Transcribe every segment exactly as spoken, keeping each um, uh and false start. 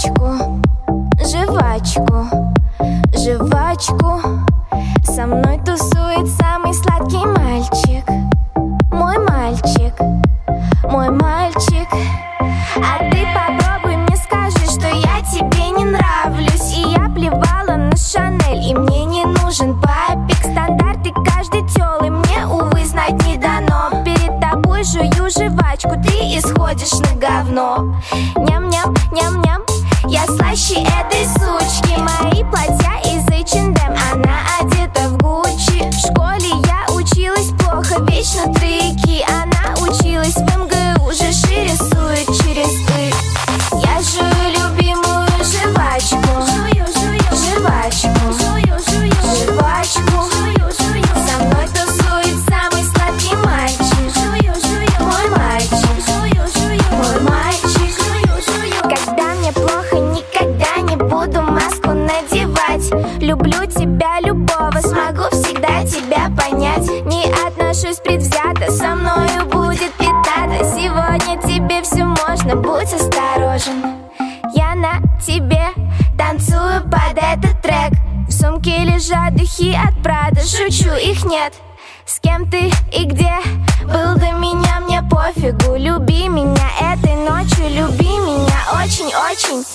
жвачку, жвачку, жвачку. Со мной тусует самый сладкий мальчик, мой мальчик, мой мальчик. А ты попробуй мне скажи, что я тебе не нравлюсь. И я плевала на Шанель, и мне не нужен папик. Стандарты каждой тёлы мне, увы, знать не дано. Перед тобой жую жвачку, ты исходишь на говно. Ням-ням, ням-ням, я слаще этой сучки. Мои платья из эйч энд эм, она одета в Гуччи. В школе я училась плохо, вечно трики. Она училась в эм гэ у, же шире рисует через «ты». Я жую любимую жвачку, жвачку, жвачку. Со мной тусует самый сладкий мальчик, мой мальчик, мой мальчик. Когда мне плохо, никогда не буду маску надевать. Люблю тебя, любого, смогу всегда тебя понять. Не отношусь предвзято, со мною будет пятата. Сегодня тебе все можно, будь осторожен. Я на тебе танцую под этот трек. В сумке лежат духи от Прада, шучу, их нет. С кем ты и где был до меня, мне пофигу. Люби меня этой ночью, люби меня очень-очень.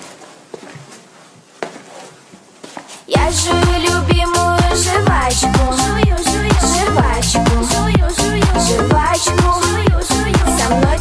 Я жую любимую жвачку, жвачку, жвачку. Со мной